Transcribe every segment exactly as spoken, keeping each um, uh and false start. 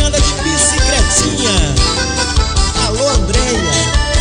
anda de bicicletinha. Alô, Andréia.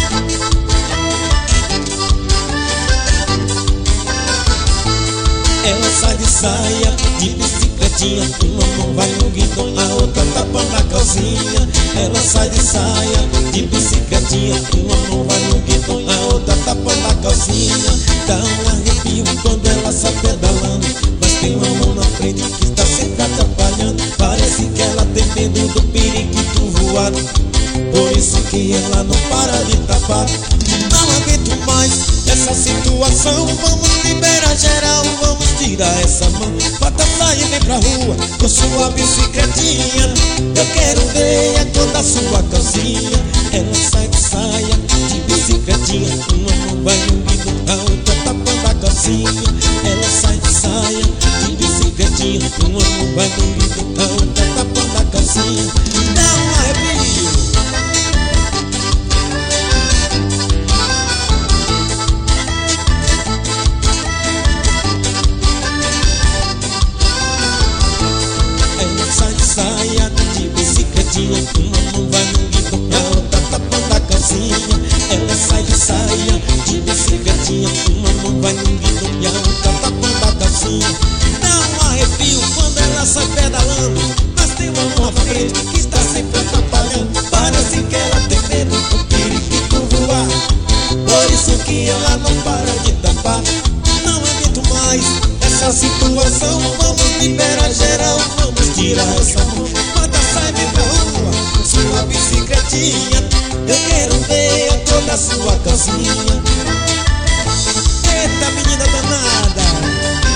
Ela sai de saia, de bicicletinha. Uma mão vai no guidão, a outra tapando a calcinha. Ela sai de saia, de bicicletinha. Uma mão vai no guidão, a outra tapando a calcinha. Dá um arrepio quando ela sai pedalando, mas tem uma mão na frente que está sempre atrapalhando. Parece que ela tem medo do periquito voado, por isso que ela não para de tapar. Não aguento mais essa situação, vamos liberar geral, vamos tirar essa mão. Bota a saia e vem pra rua com sua bicicletinha. Eu quero ver a cor da sua calcinha. Ela sai de saia, de bicicletinha. Uma mão vai no guidão, a outra tapando a calcinha. Ela sai de saia, de bicicletinha. Uma mão vai no guidão, a outra tapando a calcinha. Dá um arrepio. Saia de bicicletinha, uma mão vai no guidão, a outra tapando a calcinha. Ela sai de saia de bicicletinha, uma mão vai no guidão e a outra tapando a calcinha. Dá um arrepio quando ela sai pedalando, mas tem uma mão à frente que está sempre atrapalhando. Parece que ela tem medo do periquito voar, por isso que ela não para de tapar. Não aguento mais essa situação, vamos liberar geral, vamos tirar essa mão. Manda sai vem pra rua com sua bicicletinha. Eu quero ver a cor da sua calcinha. Eita, menina danada.